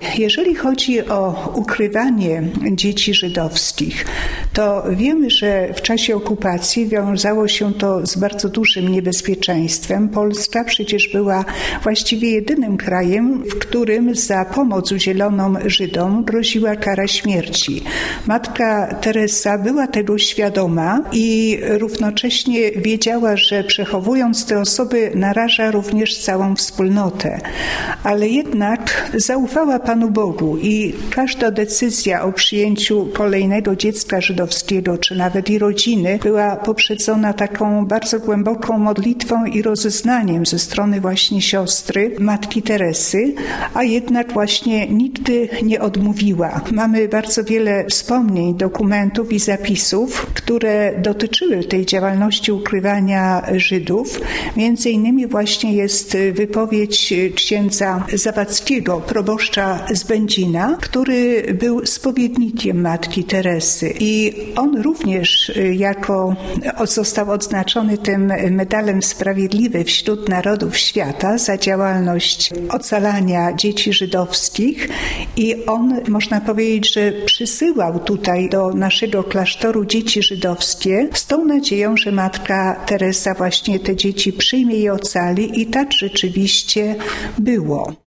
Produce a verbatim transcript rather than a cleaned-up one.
Jeżeli chodzi o ukrywanie dzieci żydowskich, to wiemy, że w czasie okupacji wiązało się to z bardzo dużym niebezpieczeństwem. Polska przecież była właściwie jedynym krajem, w którym za pomoc udzieloną Żydom groziła kara śmierci. Matka Teresa była tego świadoma i równocześnie wiedziała, że przechowując te osoby naraża również całą wspólnotę. Ale jednak zaufała Panu Bogu i każda decyzja o przyjęciu kolejnego dziecka żydowskiego, czy nawet i rodziny, była poprzedzona taką bardzo głęboką modlitwą i rozeznaniem ze strony właśnie siostry, matki Teresy, a jednak właśnie nigdy nie odmówiła. Mamy bardzo wiele wspomnień, dokumentów i zapisów, które dotyczyły tej działalności ukrywania Żydów. Między innymi właśnie jest wypowiedź księdza Zawadzkiego, proboszcza z Będzina, który był spowiednikiem matki Teresy. I on również jako został odznaczony tym medalem Sprawiedliwy wśród narodów świata za działalność ocalania dzieci żydowskich i on, można powiedzieć, że przysyłał tutaj do naszego klasztoru dzieci żydowskie z tą nadzieją, że matka Teresa właśnie te dzieci przyjmie i ocali i tak rzeczywiście było.